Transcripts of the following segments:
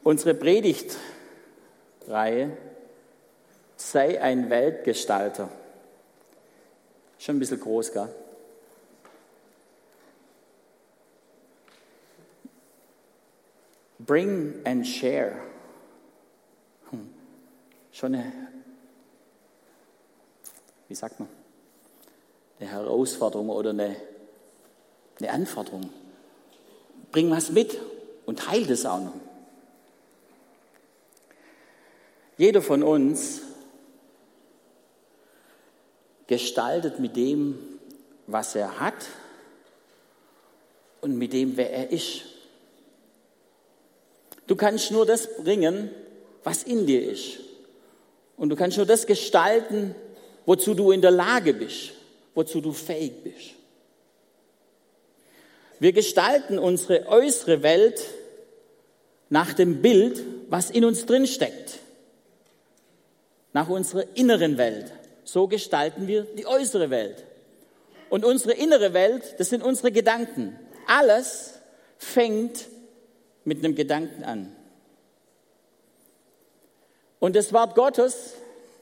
Unsere Predigtreihe sei ein Weltgestalter. Schon ein bisschen groß, gell? Bring and share. Schon wie sagt man, eine Herausforderung oder eine Anforderung. Bring was mit und teile das auch noch. Jeder von uns gestaltet mit dem, was er hat und mit dem, wer er ist. Du kannst nur das bringen, was in dir ist. Und du kannst nur das gestalten, wozu du in der Lage bist, wozu du fähig bist. Wir gestalten unsere äußere Welt nach dem Bild, was in uns drin steckt. Nach unserer inneren Welt. So gestalten wir die äußere Welt. Und unsere innere Welt, das sind unsere Gedanken. Alles fängt mit einem Gedanken an. Und das Wort Gottes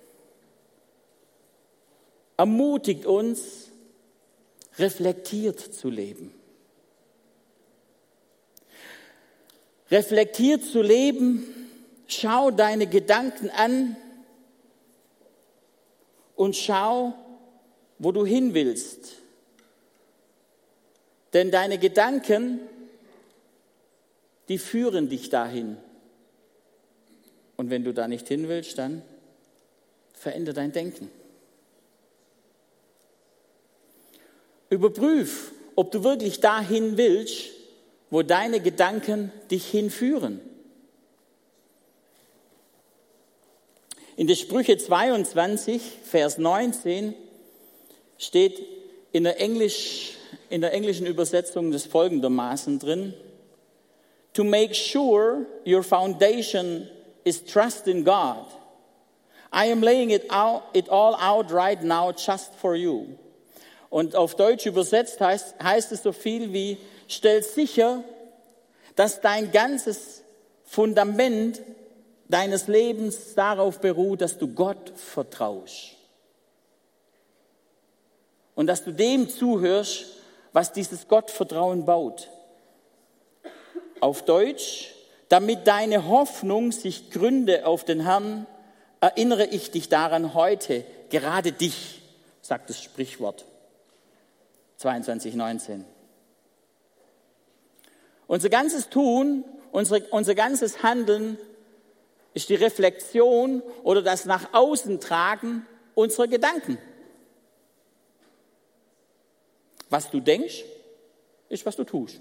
ermutigt uns, reflektiert zu leben. Reflektiert zu leben, schau deine Gedanken an und schau, wo du hin willst. Denn deine Gedanken, die führen dich dahin. Und wenn du da nicht hin willst, dann verändere dein Denken. Überprüf, ob du wirklich dahin willst, wo deine Gedanken dich hinführen. In der Sprüche 22, Vers 19 steht in der englischen Übersetzung das folgendermaßen drin: To make sure your foundation is trust in God. I am laying it all out right now just for you. Und auf Deutsch übersetzt heißt es so viel wie: Stell sicher, dass dein ganzes Fundament deines Lebens darauf beruht, dass du Gott vertraust. Und dass du dem zuhörst, was dieses Gottvertrauen baut. Auf Deutsch: Damit deine Hoffnung sich gründe auf den Herrn, erinnere ich dich daran heute, gerade dich, sagt das Sprichwort 22,19. Unser ganzes Tun, unser ganzes Handeln ist die Reflexion oder das nach außen tragen unserer Gedanken. Was du denkst, ist, was du tust.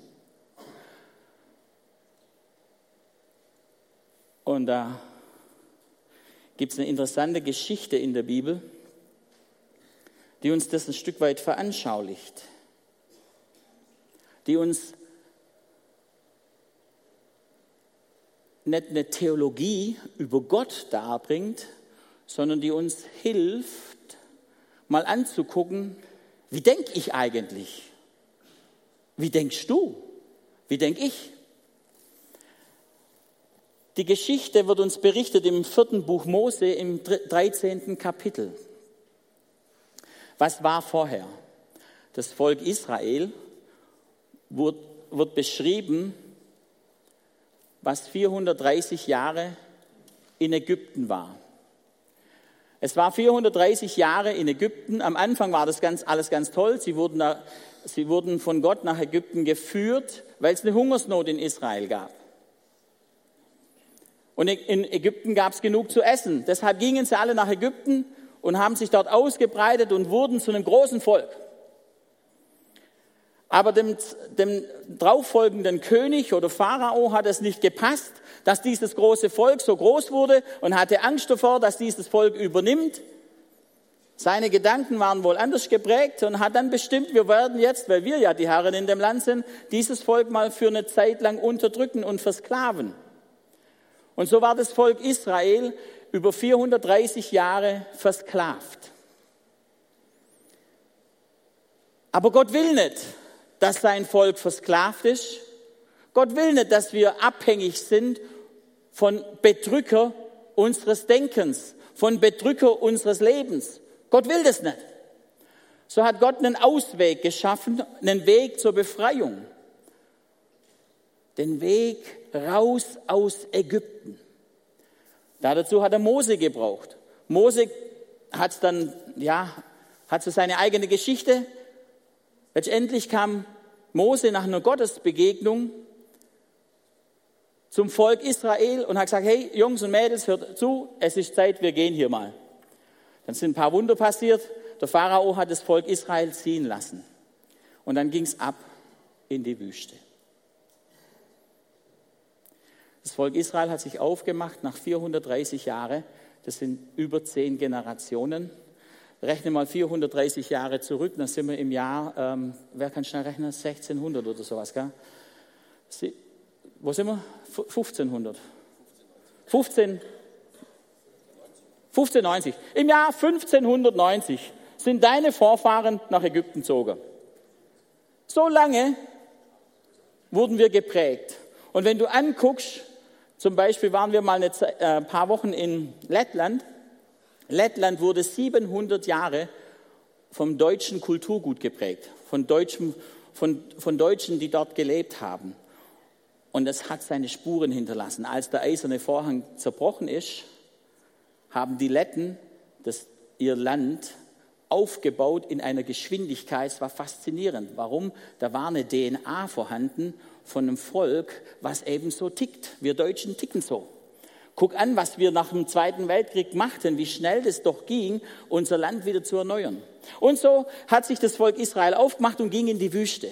Und da gibt es eine interessante Geschichte in der Bibel, die uns das ein Stück weit veranschaulicht, die uns nicht eine Theologie über Gott darbringt, sondern die uns hilft, mal anzugucken, wie denke ich eigentlich? Wie denkst du? Wie denke ich? Die Geschichte wird uns berichtet im 4. Buch Mose im 13. Kapitel. Was war vorher? Das Volk Israel wird beschrieben, was 430 Jahre in Ägypten war. Es war 430 Jahre in Ägypten. Am Anfang war das alles ganz toll. Sie wurden von Gott nach Ägypten geführt, weil es eine Hungersnot in Israel gab. Und in Ägypten gab es genug zu essen. Deshalb gingen sie alle nach Ägypten und haben sich dort ausgebreitet und wurden zu einem großen Volk. Aber dem darauffolgenden König oder Pharao hat es nicht gepasst, dass dieses große Volk so groß wurde und hatte Angst davor, dass dieses Volk übernimmt. Seine Gedanken waren wohl anders geprägt und hat dann bestimmt, wir werden jetzt, weil wir ja die Herren in dem Land sind, dieses Volk mal für eine Zeit lang unterdrücken und versklaven. Und so war das Volk Israel über 430 Jahre versklavt. Aber Gott will nicht, dass sein Volk versklavt ist. Gott will nicht, dass wir abhängig sind von Bedrücker unseres Denkens, von Bedrücker unseres Lebens. Gott will das nicht. So hat Gott einen Ausweg geschaffen, einen Weg zur Befreiung. Den Weg raus aus Ägypten. Dazu hat er Mose gebraucht. Mose hat so seine eigene Geschichte. Letztendlich kam Mose nach einer Gottesbegegnung zum Volk Israel und hat gesagt, hey Jungs und Mädels, hört zu, es ist Zeit, wir gehen hier mal. Dann sind ein paar Wunder passiert. Der Pharao hat das Volk Israel ziehen lassen. Und dann ging es ab in die Wüste. Das Volk Israel hat sich aufgemacht nach 430 Jahren. Das sind über 10 Generationen. Rechne mal 430 Jahre zurück, dann sind wir im Jahr, wer kann schnell rechnen, 1600 oder sowas, gell? Wo sind wir? 1500. 1590. Im Jahr 1590 sind deine Vorfahren nach Ägypten gezogen. So lange wurden wir geprägt. Und wenn du anguckst, zum Beispiel waren wir mal ein paar Wochen in Lettland. Lettland wurde 700 Jahre vom deutschen Kulturgut geprägt, von Deutschen, die dort gelebt haben. Und das hat seine Spuren hinterlassen. Als der eiserne Vorhang zerbrochen ist, haben die Letten ihr Land aufgebaut in einer Geschwindigkeit. Es war faszinierend. Warum? Da war eine DNA vorhanden von einem Volk, was eben so tickt. Wir Deutschen ticken so. Guck an, was wir nach dem Zweiten Weltkrieg machten, wie schnell das doch ging, unser Land wieder zu erneuern. Und so hat sich das Volk Israel aufgemacht und ging in die Wüste.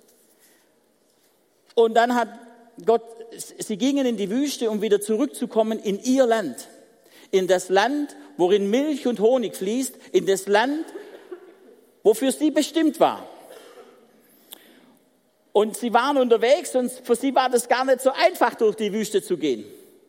Und dann hat Gott, sie gingen in die Wüste, um wieder zurückzukommen in ihr Land. In das Land, worin Milch und Honig fließt, in das Land, wofür sie bestimmt war. Und sie waren unterwegs und für sie war das gar nicht so einfach, durch die Wüste zu gehen.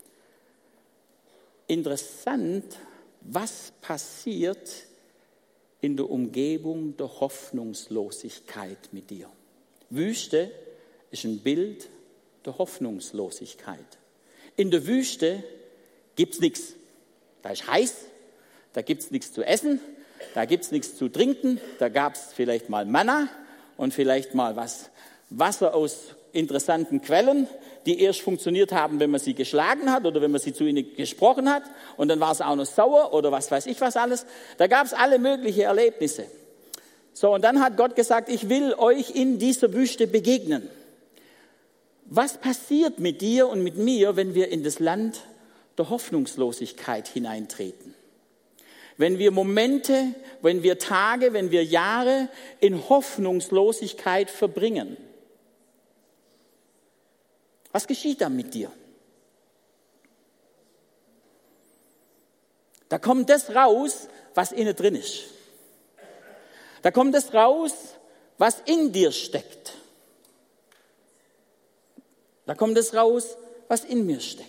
Interessant, was passiert in der Umgebung der Hoffnungslosigkeit mit dir. Wüste ist ein Bild der Hoffnungslosigkeit. In der Wüste gibt es nichts. Da ist heiß, da gibt es nichts zu essen, da gibt es nichts zu trinken, da gab es vielleicht mal Manna und vielleicht mal Wasser aus interessanten Quellen, die erst funktioniert haben, wenn man sie geschlagen hat oder wenn man sie zu ihnen gesprochen hat und dann war es auch noch sauer oder was weiß ich was alles. Da gab es alle möglichen Erlebnisse. So, und dann hat Gott gesagt, ich will euch in dieser Wüste begegnen. Was passiert mit dir und mit mir, wenn wir in das Land der Hoffnungslosigkeit hineintreten? Wenn wir Momente, wenn wir Tage, wenn wir Jahre in Hoffnungslosigkeit verbringen. Was geschieht da mit dir? Da kommt das raus, was innen drin ist. Da kommt das raus, was in dir steckt. Da kommt das raus, was in mir steckt.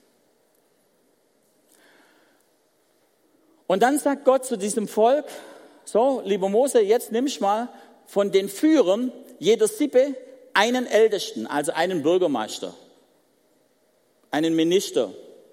Und dann sagt Gott zu diesem Volk, so, lieber Mose, jetzt nimmst mal von den Führern jeder Sippe einen Ältesten, also einen Bürgermeister, einen Minister.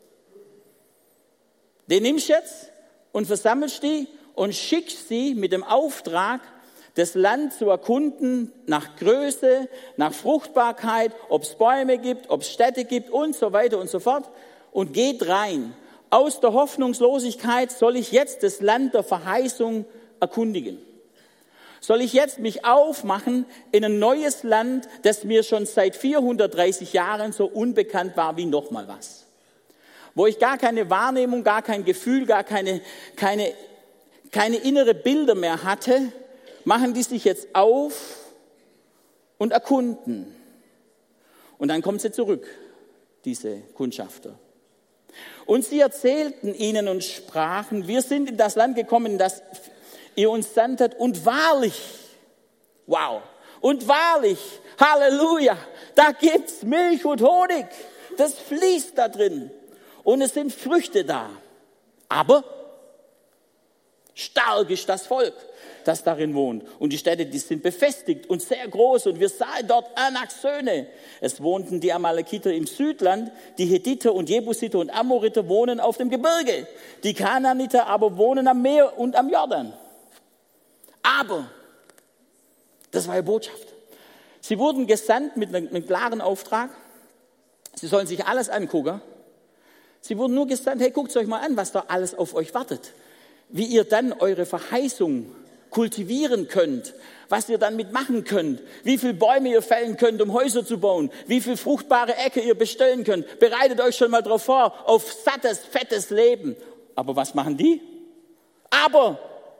Den nimmst du jetzt und versammelst die und schickst sie mit dem Auftrag, das Land zu erkunden nach Größe, nach Fruchtbarkeit, ob es Bäume gibt, ob es Städte gibt und so weiter und so fort. Und geht rein. Aus der Hoffnungslosigkeit soll ich jetzt das Land der Verheißung erkundigen. Soll ich jetzt mich aufmachen in ein neues Land, das mir schon seit 430 Jahren so unbekannt war wie noch mal was. Wo ich gar keine Wahrnehmung, gar kein Gefühl, gar keine innere Bilder mehr hatte, machen die sich jetzt auf und erkunden. Und dann kommen sie zurück, diese Kundschafter. Und sie erzählten ihnen und sprachen, wir sind in das Land gekommen, das ihr uns sandtet, und wahrlich, wow, und wahrlich, Halleluja, da gibt's Milch und Honig, das fließt da drin und es sind Früchte da. Aber Stark ist das Volk, das darin wohnt. Und die Städte, die sind befestigt und sehr groß. Und wir sahen dort Anaks Söhne. Es wohnten die Amalekiter im Südland, die Hethiter und Jebusiter und Amoriter wohnen auf dem Gebirge. Die Kanaaniter aber wohnen am Meer und am Jordan. Aber, das war die Botschaft. Sie wurden gesandt mit einem klaren Auftrag. Sie sollen sich alles angucken. Sie wurden nur gesandt, hey, guckt es euch mal an, was da alles auf euch wartet. Wie ihr dann eure Verheißung kultivieren könnt, was ihr dann mitmachen könnt, wie viele Bäume ihr fällen könnt, um Häuser zu bauen, wie viele fruchtbare Äcker ihr bestellen könnt. Bereitet euch schon mal darauf vor, auf sattes, fettes Leben. Aber was machen die? Aber,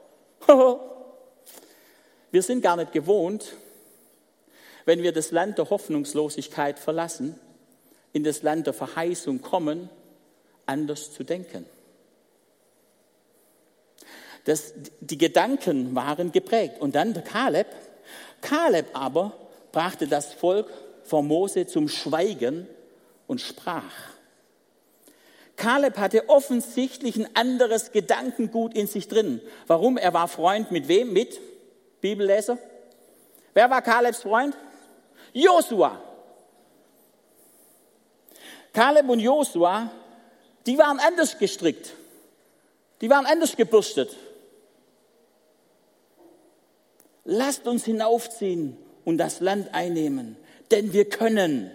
wir sind gar nicht gewohnt, wenn wir das Land der Hoffnungslosigkeit verlassen, in das Land der Verheißung kommen, anders zu denken. Die Gedanken waren geprägt. Und dann der Kaleb. Kaleb aber brachte das Volk vor Mose zum Schweigen und sprach. Kaleb hatte offensichtlich ein anderes Gedankengut in sich drin. Warum? Er war Freund mit wem? Mit Bibelleser. Wer war Kalebs Freund? Josua. Kaleb und Josua, die waren anders gestrickt. Die waren anders gebürstet. Lasst uns hinaufziehen und das Land einnehmen, denn wir können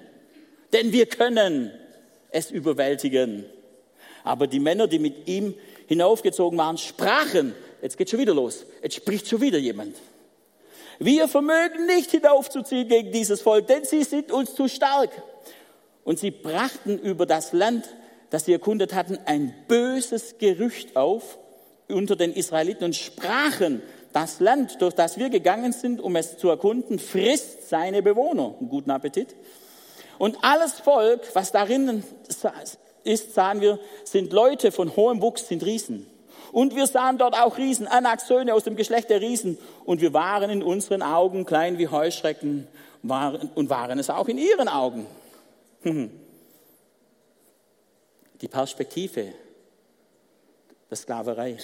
es überwältigen. Aber die Männer, die mit ihm hinaufgezogen waren, sprachen, jetzt geht schon wieder los, jetzt spricht schon wieder jemand. Wir vermögen nicht hinaufzuziehen gegen dieses Volk, denn sie sind uns zu stark. Und sie brachten über das Land, das sie erkundet hatten, ein böses Gerücht auf unter den Israeliten und sprachen, das Land, durch das wir gegangen sind, um es zu erkunden, frisst seine Bewohner. Guten Appetit. Und alles Volk, was darin ist, sahen wir, sind Leute von hohem Wuchs, sind Riesen. Und wir sahen dort auch Riesen, Anaks Söhne aus dem Geschlecht der Riesen. Und wir waren in unseren Augen klein wie Heuschrecken und waren es auch in ihren Augen. Die Perspektive der Sklaverei.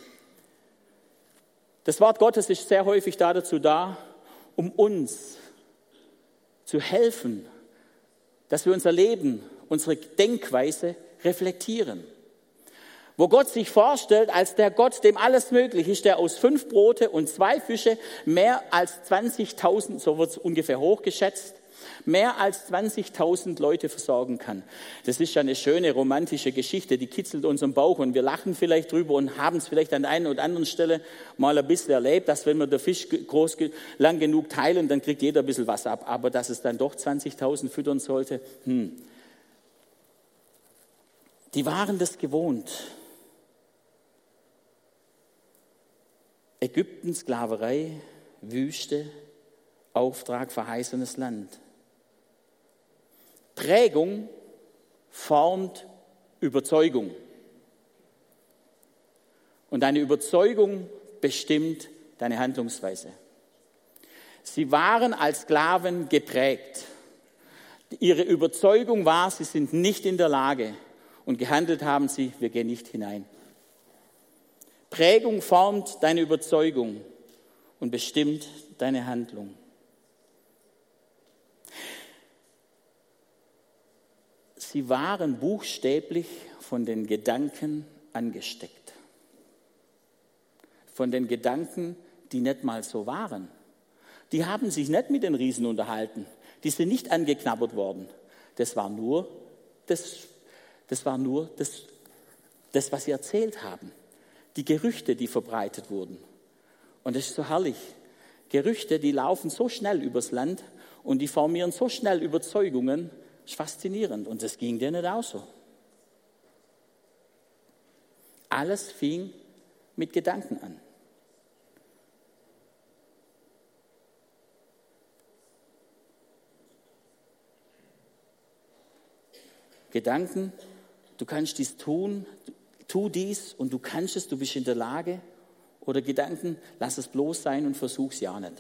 Das Wort Gottes ist sehr häufig dazu da, um uns zu helfen, dass wir unser Leben, unsere Denkweise reflektieren. Wo Gott sich vorstellt als der Gott, dem alles möglich ist, der aus 5 Brote und 2 Fische mehr als 20.000, so wird es ungefähr hochgeschätzt, mehr als 20.000 Leute versorgen kann. Das ist ja eine schöne romantische Geschichte, die kitzelt unseren Bauch und wir lachen vielleicht drüber und haben es vielleicht an der einen oder anderen Stelle mal ein bisschen erlebt, dass wenn wir den Fisch lang genug teilen, dann kriegt jeder ein bisschen was ab. Aber dass es dann doch 20.000 füttern sollte, Die waren das gewohnt. Ägypten, Sklaverei, Wüste, Auftrag, verheißenes Land. Prägung formt Überzeugung. Und deine Überzeugung bestimmt deine Handlungsweise. Sie waren als Sklaven geprägt. Ihre Überzeugung war, sie sind nicht in der Lage. Und gehandelt haben sie, wir gehen nicht hinein. Prägung formt deine Überzeugung und bestimmt deine Handlung. Sie waren buchstäblich von den Gedanken angesteckt. Von den Gedanken, die nicht mal so waren. Die haben sich nicht mit den Riesen unterhalten. Die sind nicht angeknabbert worden. Das war nur das, was sie erzählt haben. Die Gerüchte, die verbreitet wurden. Und das ist so herrlich. Gerüchte, die laufen so schnell übers Land und die formieren so schnell Überzeugungen. Das ist faszinierend. Und das ging denen auch so. Alles fing mit Gedanken an. Gedanken, du kannst dies tun, tu dies und du kannst es, du bist in der Lage. Oder Gedanken, lass es bloß sein und versuch's ja nicht.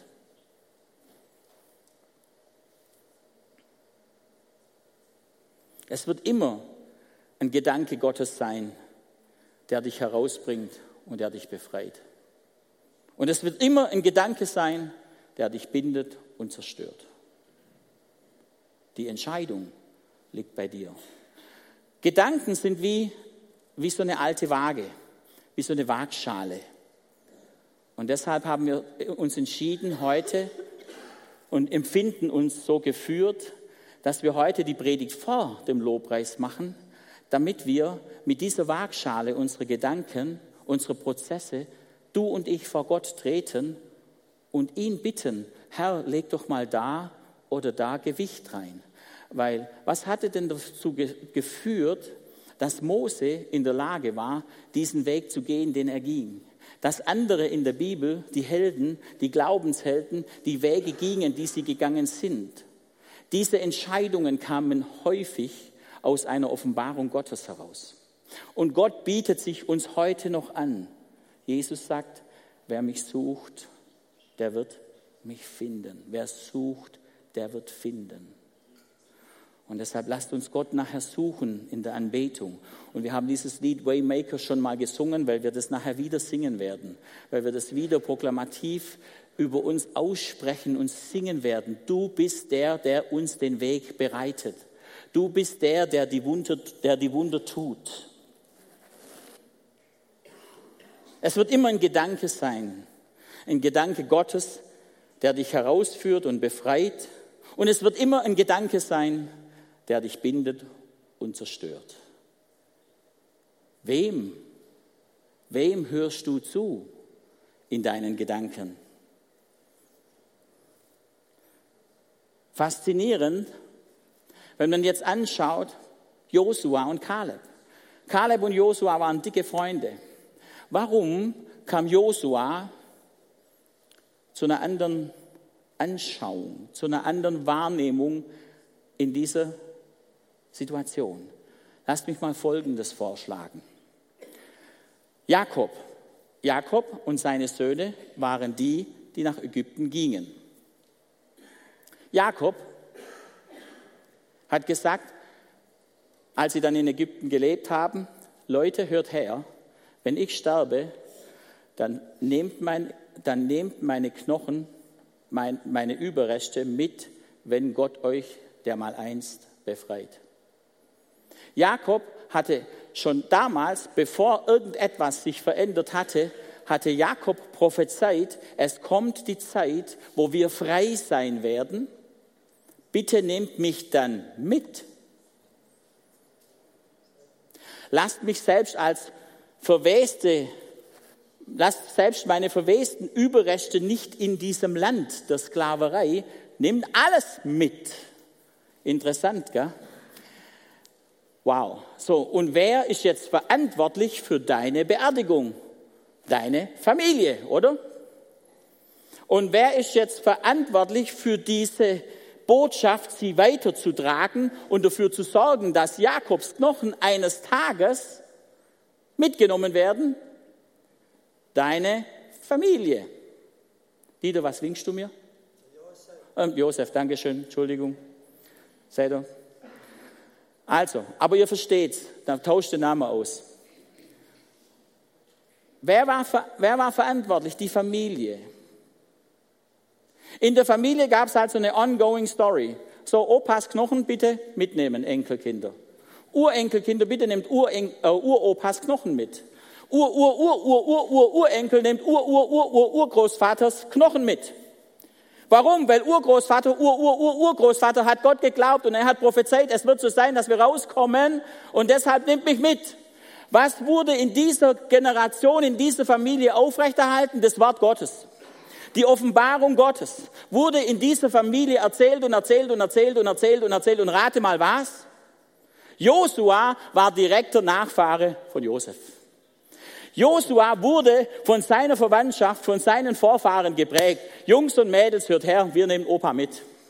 Es wird immer ein Gedanke Gottes sein, der dich herausbringt und der dich befreit. Und es wird immer ein Gedanke sein, der dich bindet und zerstört. Die Entscheidung liegt bei dir. Gedanken sind wie so eine alte Waage, wie so eine Waagschale. Und deshalb haben wir uns entschieden heute und empfinden uns so geführt, dass wir heute die Predigt vor dem Lobpreis machen, damit wir mit dieser Waagschale unsere Gedanken, unsere Prozesse, du und ich vor Gott treten und ihn bitten, Herr, leg doch mal da oder da Gewicht rein. Weil was hatte denn dazu geführt, dass Mose in der Lage war, diesen Weg zu gehen, den er ging? Dass andere in der Bibel, die Helden, die Glaubenshelden, die Wege gingen, die sie gegangen sind. Diese Entscheidungen kamen häufig aus einer Offenbarung Gottes heraus. Und Gott bietet sich uns heute noch an. Jesus sagt, wer mich sucht, der wird mich finden. Wer sucht, der wird finden. Und deshalb lasst uns Gott nachher suchen in der Anbetung. Und wir haben dieses Lied Waymaker schon mal gesungen, weil wir das nachher wieder singen werden. Weil wir das wieder proklamativ über uns aussprechen und singen werden. Du bist der, der uns den Weg bereitet. Du bist der, der die Wunder tut. Es wird immer ein Gedanke sein. Ein Gedanke Gottes, der dich herausführt und befreit. Und es wird immer ein Gedanke sein, der dich bindet und zerstört. Wem hörst du zu in deinen Gedanken? Faszinierend, wenn man jetzt anschaut, Josua und Kaleb. Kaleb und Josua waren dicke Freunde. Warum kam Josua zu einer anderen Anschauung, zu einer anderen Wahrnehmung in dieser Situation? Lasst mich mal Folgendes vorschlagen. Jakob und seine Söhne waren die nach Ägypten gingen. Jakob hat gesagt, als sie dann in Ägypten gelebt haben, Leute, hört her, wenn ich sterbe, dann nehmt meine Knochen, meine Überreste mit, wenn Gott euch dermaleinst befreit. Jakob hatte schon damals, bevor irgendetwas sich verändert hatte Jakob prophezeit, es kommt die Zeit, wo wir frei sein werden. Bitte nehmt mich dann mit. Lasst selbst meine verwesten Überreste nicht in diesem Land der Sklaverei. Nehmt alles mit. Interessant, gell? Wow. So, und wer ist jetzt verantwortlich für deine Beerdigung? Deine Familie, oder? Und wer ist jetzt verantwortlich für diese Botschaft, sie weiterzutragen und dafür zu sorgen, dass Jakobs Knochen eines Tages mitgenommen werden? Deine Familie. Dieter, was winkst du mir? Josef, danke schön, Entschuldigung. Seid ihr? Also, aber ihr versteht's, dann tauscht den Namen aus. Wer war verantwortlich? Die Familie. In der Familie gab es also eine ongoing Story. So, Opas Knochen bitte mitnehmen, Enkelkinder. Urenkelkinder, bitte nehmt Uropas Knochen mit. Urenkel nimmt Urgroßvaters Knochen mit. Warum? Weil Urgroßvater hat Gott geglaubt und er hat prophezeit, es wird so sein, dass wir rauskommen und deshalb nimmt mich mit. Was wurde in dieser Generation, in dieser Familie aufrechterhalten? Das Wort Gottes. Die Offenbarung Gottes wurde in dieser Familie erzählt und rate mal was? Josua war direkter Nachfahre von Josef. Josua wurde von seiner Verwandtschaft, von seinen Vorfahren geprägt. Jungs und Mädels, hört her, wir nehmen Opa mit.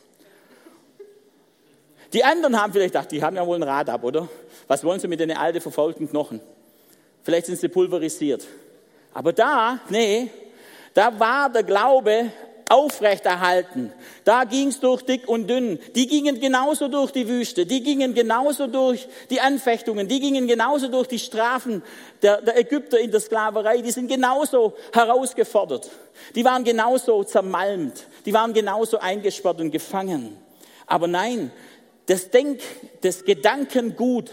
Die anderen haben vielleicht gedacht, die haben ja wohl ein Rad ab, oder? Was wollen sie mit den alten, verfaulten Knochen? Vielleicht sind sie pulverisiert. Aber da war der Glaube aufrechterhalten. Da ging es durch dick und dünn. Die gingen genauso durch die Wüste. Die gingen genauso durch die Anfechtungen. Die gingen genauso durch die Strafen der Ägypter in der Sklaverei. Die sind genauso herausgefordert. Die waren genauso zermalmt. Die waren genauso eingesperrt und gefangen. Aber nein, das Gedankengut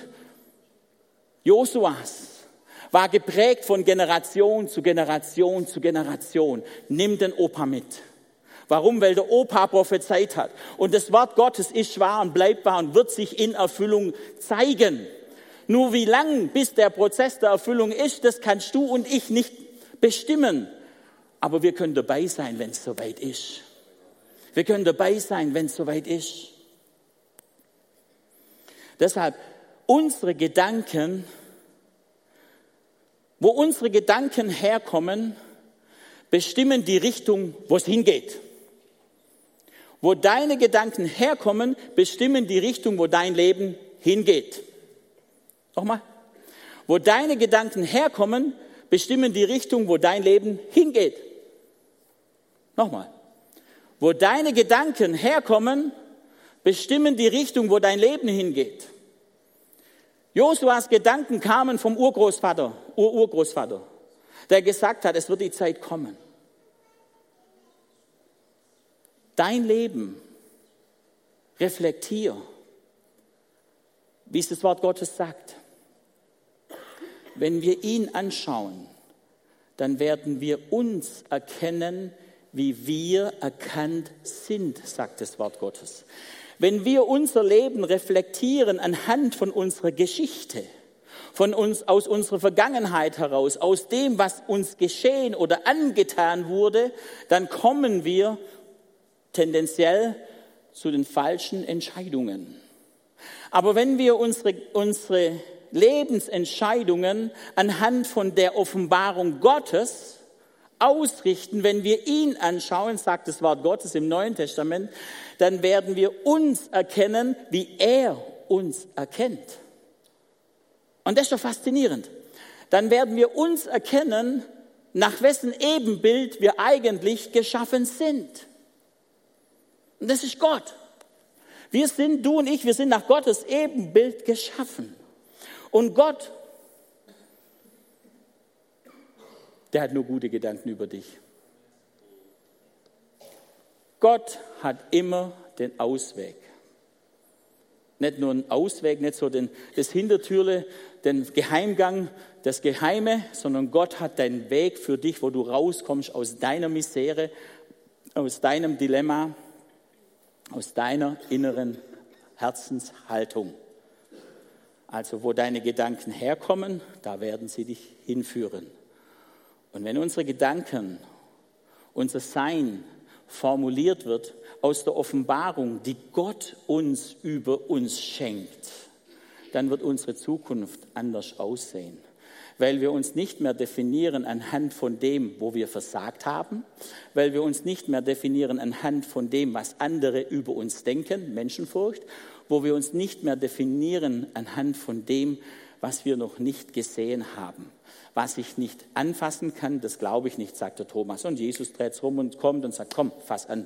Josuas war geprägt von Generation zu Generation zu Generation. Nimm den Opa mit. Warum? Weil der Opa prophezeit hat. Und das Wort Gottes ist wahr und bleibt wahr und wird sich in Erfüllung zeigen. Nur wie lang bis der Prozess der Erfüllung ist, das kannst du und ich nicht bestimmen. Aber wir können dabei sein, wenn es soweit ist. Wir können dabei sein, wenn es soweit ist. Deshalb, wo unsere Gedanken herkommen, bestimmen die Richtung, wo es hingeht. Wo deine Gedanken herkommen, bestimmen die Richtung, wo dein Leben hingeht. Nochmal. Wo deine Gedanken herkommen, bestimmen die Richtung, wo dein Leben hingeht. Nochmal. Wo deine Gedanken herkommen, bestimmen die Richtung, wo dein Leben hingeht. Josuas Gedanken kamen vom Urgroßvater, der gesagt hat, es wird die Zeit kommen. Dein Leben reflektier, wie es das Wort Gottes sagt. Wenn wir ihn anschauen, dann werden wir uns erkennen, wie wir erkannt sind, sagt das Wort Gottes. Wenn wir unser Leben reflektieren anhand von unserer Geschichte, von uns, aus unserer Vergangenheit heraus, aus dem, was uns geschehen oder angetan wurde, dann kommen wir tendenziell zu den falschen Entscheidungen. Aber wenn wir unsere Lebensentscheidungen anhand von der Offenbarung Gottes ausrichten, wenn wir ihn anschauen, sagt das Wort Gottes im Neuen Testament, dann werden wir uns erkennen, wie er uns erkennt. Und das ist doch faszinierend. Dann werden wir uns erkennen, nach wessen Ebenbild wir eigentlich geschaffen sind. Und das ist Gott. Du und ich, wir sind nach Gottes Ebenbild geschaffen. Und Gott, der hat nur gute Gedanken über dich. Gott hat immer den Ausweg. Nicht nur einen Ausweg, nicht so das Hintertürle, den Geheimgang, das Geheime, sondern Gott hat den Weg für dich, wo du rauskommst aus deiner Misere, aus deinem Dilemma, aus deiner inneren Herzenshaltung. Also wo deine Gedanken herkommen, da werden sie dich hinführen. Und wenn unsere Gedanken, unser Sein formuliert wird aus der Offenbarung, die Gott uns über uns schenkt, dann wird unsere Zukunft anders aussehen. Weil wir uns nicht mehr definieren anhand von dem, wo wir versagt haben, weil wir uns nicht mehr definieren anhand von dem, was andere über uns denken, Menschenfurcht, wo wir uns nicht mehr definieren anhand von dem, was wir noch nicht gesehen haben. Was ich nicht anfassen kann, das glaube ich nicht, sagt der Thomas. Und Jesus dreht es rum und kommt und sagt, komm, fass an.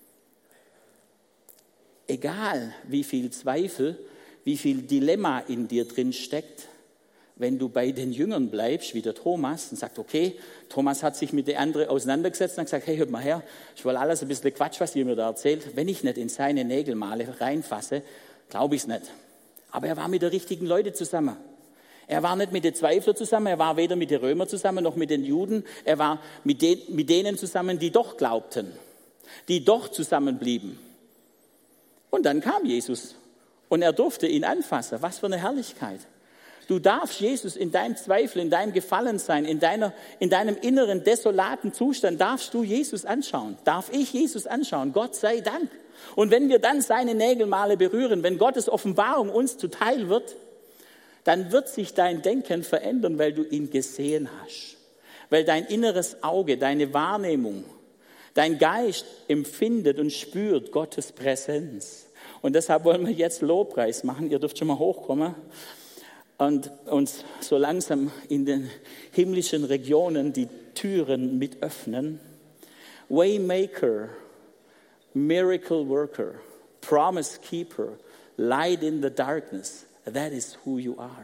Egal, wie viel Zweifel, wie viel Dilemma in dir drin steckt, wenn du bei den Jüngern bleibst, wie der Thomas, und sagt, okay, Thomas hat sich mit der anderen auseinandergesetzt und hat gesagt, hey, hört mal her, ich will alles ein bisschen Quatsch, was ihr mir da erzählt. Wenn ich nicht in seine Nägelmale reinfasse, glaube ich es nicht. Aber er war mit den richtigen Leuten zusammen. Er war nicht mit den Zweiflern zusammen, er war weder mit den Römern zusammen, noch mit den Juden. Er war mit denen zusammen, die doch glaubten, die doch zusammenblieben. Und dann kam Jesus und er durfte ihn anfassen. Was für eine Herrlichkeit. Du darfst Jesus in deinem Zweifel, in deinem Gefallensein, in deinem inneren desolaten Zustand, darfst du Jesus anschauen. Darf ich Jesus anschauen? Gott sei Dank. Und wenn wir dann seine Nägelmale berühren, wenn Gottes Offenbarung uns zuteil wird, dann wird sich dein Denken verändern, weil du ihn gesehen hast. Weil dein inneres Auge, deine Wahrnehmung, dein Geist empfindet und spürt Gottes Präsenz. Und deshalb wollen wir jetzt Lobpreis machen. Ihr dürft schon mal hochkommen und uns so langsam in den himmlischen Regionen die Türen mit öffnen. Waymaker, Miracle Worker, Promise Keeper, Light in the Darkness. That is who you are.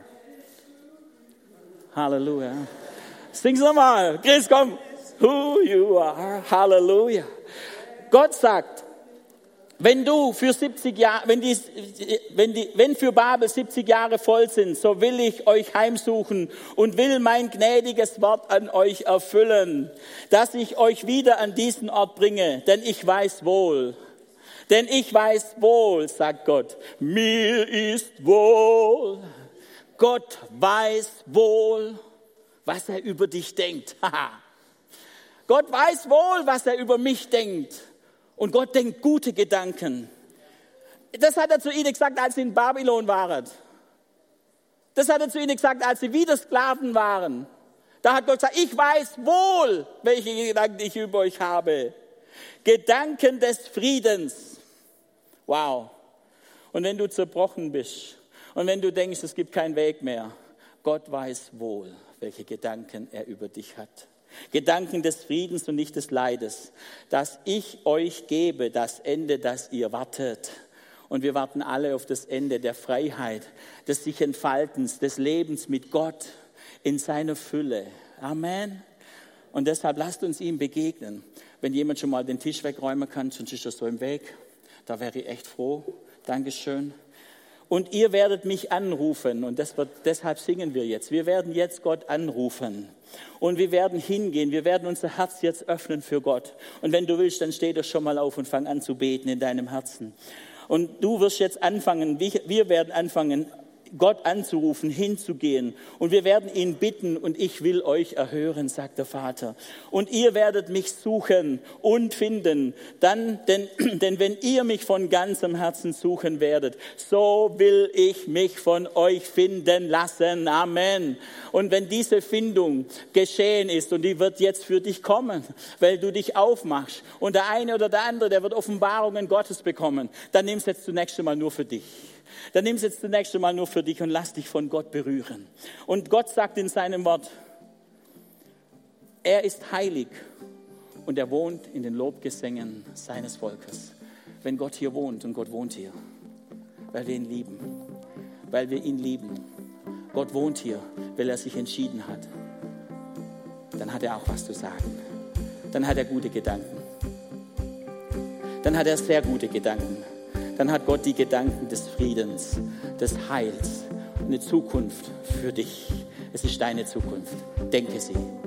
Halleluja. Sing's nochmal. Chris, komm. Who you are. Halleluja. Gott sagt, wenn für Babel 70 Jahre voll sind, so will ich euch heimsuchen und will mein gnädiges Wort an euch erfüllen, dass ich euch wieder an diesen Ort bringe, denn ich weiß wohl, sagt Gott, mir ist wohl. Gott weiß wohl, was er über dich denkt. Gott weiß wohl, was er über mich denkt. Und Gott denkt gute Gedanken. Das hat er zu ihnen gesagt, als sie in Babylon waren. Das hat er zu ihnen gesagt, als sie wieder Sklaven waren. Da hat Gott gesagt, ich weiß wohl, welche Gedanken ich über euch habe. Gedanken des Friedens. Wow. Und wenn du zerbrochen bist und wenn du denkst, es gibt keinen Weg mehr, Gott weiß wohl, welche Gedanken er über dich hat. Gedanken des Friedens und nicht des Leides, dass ich euch gebe, das Ende, das ihr wartet. Und wir warten alle auf das Ende der Freiheit, des sich Entfaltens, des Lebens mit Gott in seiner Fülle. Amen. Und deshalb lasst uns ihm begegnen. Wenn jemand schon mal den Tisch wegräumen kann, sonst ist das so im Weg, da wäre ich echt froh. Dankeschön. Und ihr werdet mich anrufen, und deshalb singen wir jetzt. Wir werden jetzt Gott anrufen und wir werden hingehen, wir werden unser Herz jetzt öffnen für Gott. Und wenn du willst, dann steh doch schon mal auf und fang an zu beten in deinem Herzen. Und du wirst jetzt anfangen, wir werden anfangen, Gott anzurufen, hinzugehen. Und wir werden ihn bitten und ich will euch erhören, sagt der Vater. Und ihr werdet mich suchen und finden. Denn wenn ihr mich von ganzem Herzen suchen werdet, so will ich mich von euch finden lassen. Amen. Und wenn diese Findung geschehen ist, und die wird jetzt für dich kommen, weil du dich aufmachst, und der eine oder der andere, der wird Offenbarungen Gottes bekommen, dann nimm es jetzt zunächst einmal nur für dich. Dann nimm es jetzt zunächst einmal nur für dich und lass dich von Gott berühren. Und Gott sagt in seinem Wort, er ist heilig und er wohnt in den Lobgesängen seines Volkes. Wenn Gott hier wohnt, und Gott wohnt hier, weil wir ihn lieben, Gott wohnt hier, weil er sich entschieden hat, dann hat er auch was zu sagen. Dann hat er gute Gedanken. Dann hat er sehr gute Gedanken. Dann hat Gott die Gedanken des Friedens, des Heils, eine Zukunft für dich. Es ist deine Zukunft. Denke sie.